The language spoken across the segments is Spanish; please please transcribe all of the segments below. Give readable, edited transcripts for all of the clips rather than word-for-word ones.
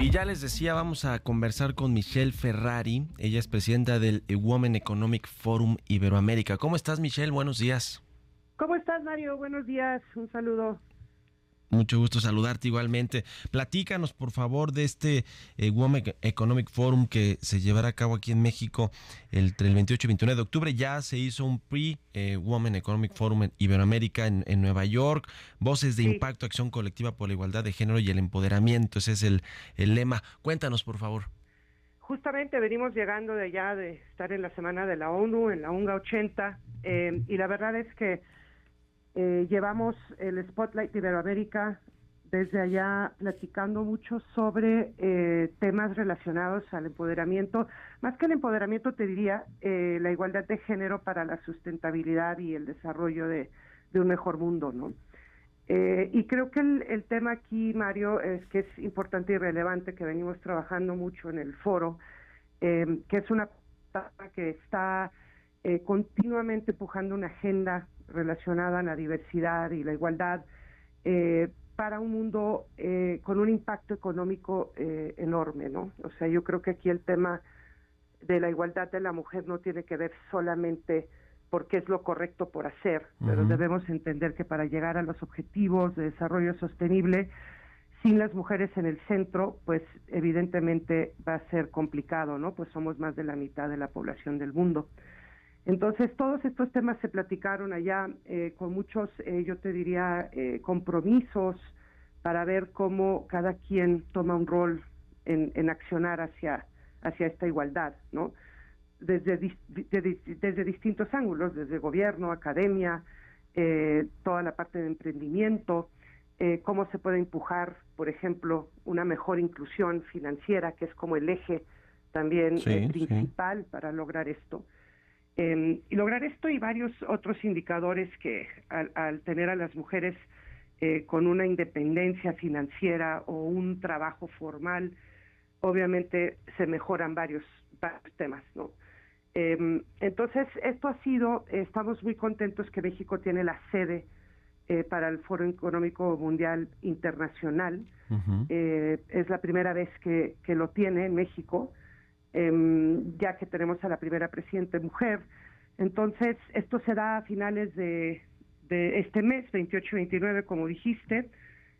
Y ya les decía, vamos a conversar con Michelle Ferrari. Ella es presidenta del Women Economic Forum Iberoamérica. ¿Cómo estás, Michelle? Buenos días. ¿Cómo estás, Mario? Buenos días, un saludo. Mucho gusto saludarte igualmente. Platícanos, por favor, de este Women Economic Forum que se llevará a cabo aquí en México entre el 28 y 29 de octubre. Ya se hizo un Women Economic Forum en Iberoamérica en Nueva York. Voces de impacto, acción colectiva por la igualdad de género y el empoderamiento. Ese es el lema. Cuéntanos, por favor. Justamente venimos llegando de allá, de estar en la semana de la ONU, en la UNGA 80, y la verdad es que llevamos el Spotlight de Iberoamérica desde allá platicando mucho sobre temas relacionados al empoderamiento, más que el empoderamiento te diría la igualdad de género para la sustentabilidad y el desarrollo de un mejor mundo, ¿no? Y creo que el tema aquí, Mario, es que es importante y relevante, que venimos trabajando mucho en el foro, que es una etapa que está continuamente empujando una agenda relacionada a la diversidad y la igualdad para un mundo con un impacto económico enorme, ¿no? O sea, yo creo que aquí el tema de la igualdad de la mujer no tiene que ver solamente porque es lo correcto por hacer, pero debemos entender que para llegar a los objetivos de desarrollo sostenible, sin las mujeres en el centro, pues evidentemente va a ser complicado, ¿no? Pues somos más de la mitad de la población del mundo. Entonces, todos estos temas se platicaron allá con muchos, yo te diría, compromisos para ver cómo cada quien toma un rol en accionar hacia esta igualdad, ¿no? Desde distintos ángulos, desde gobierno, academia, toda la parte de emprendimiento, cómo se puede empujar, por ejemplo, una mejor inclusión financiera, que es como el eje también principal para lograr esto. Y lograr esto y varios otros indicadores que al tener a las mujeres con una independencia financiera o un trabajo formal, obviamente se mejoran varios temas, ¿no? Entonces, esto ha sido, estamos muy contentos que México tiene la sede para el Foro Económico Mundial Internacional. Es la primera vez que lo tiene en México, ya que tenemos a la primera presidenta mujer. Entonces, esto será a finales de este mes, 28 y 29, como dijiste.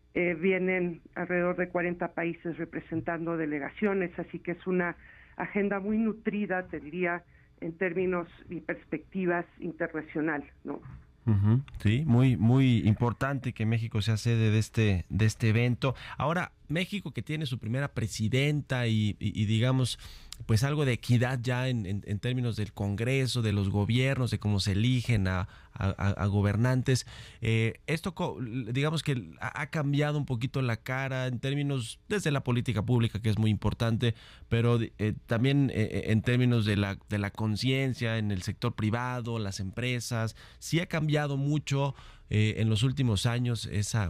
Vienen alrededor de 40 países representando delegaciones, así que es una agenda muy nutrida, te diría, en términos y perspectivas internacional, ¿no? Sí, muy importante que México sea sede de este evento. Ahora, México, que tiene su primera presidenta y digamos, pues algo de equidad ya en términos del Congreso, de los gobiernos, de cómo se eligen a gobernantes. Esto, digamos que ha cambiado un poquito la cara en términos desde la política pública, que es muy importante, pero también en términos de la conciencia en el sector privado, las empresas. Sí ha cambiado mucho en los últimos años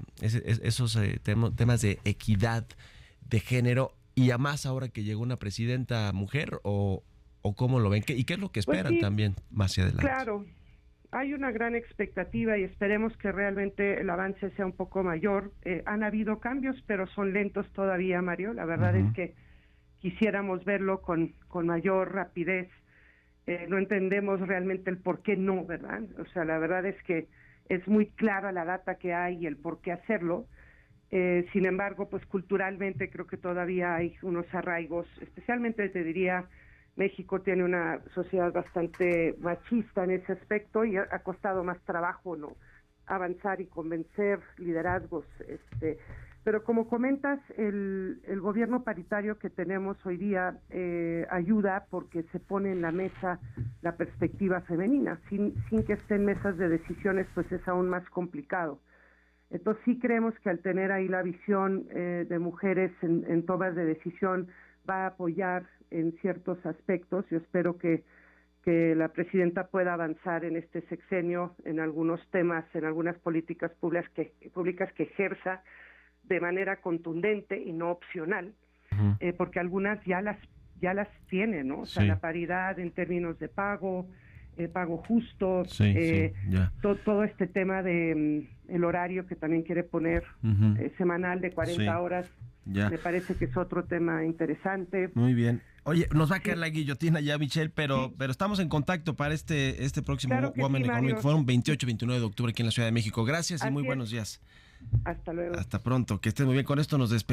esos temas de equidad de género, y además ahora que llegó una presidenta mujer, o cómo lo ven, y qué es lo que esperan pues sí, también más hacia adelante. Claro, hay una gran expectativa y esperemos que realmente el avance sea un poco mayor. Han habido cambios, pero son lentos todavía, Mario. La verdad es que quisiéramos verlo con mayor rapidez. No entendemos realmente el por qué no, ¿verdad? O sea, la verdad es que es muy clara la data que hay y el por qué hacerlo. Sin embargo, pues culturalmente creo que todavía hay unos arraigos, especialmente te diría, México tiene una sociedad bastante machista en ese aspecto y ha costado más trabajo, ¿no?, avanzar y convencer liderazgos. Pero como comentas, el gobierno paritario que tenemos hoy día ayuda porque se pone en la mesa la perspectiva femenina. Sin que estén mesas de decisiones, pues es aún más complicado. Entonces sí creemos que al tener ahí la visión de mujeres en tomas de decisión va a apoyar en ciertos aspectos. Yo espero que la presidenta pueda avanzar en este sexenio en algunos temas, en algunas políticas públicas que ejerza de manera contundente y no opcional, porque algunas ya las tiene, ¿no? O sea, la paridad en términos de pago justo, todo este tema de el horario que también quiere poner semanal de 40 horas, Ya. Me parece que es otro tema interesante. Muy bien. Oye, nos va a caer la guillotina ya, Michelle, pero estamos en contacto para este próximo Claro que Women sí, Economic Mario. Forum, 28-29 de octubre aquí en la Ciudad de México. Gracias y Así muy es. buenos días. Hasta luego. Hasta pronto. Que estés muy bien. Con esto nos despedimos.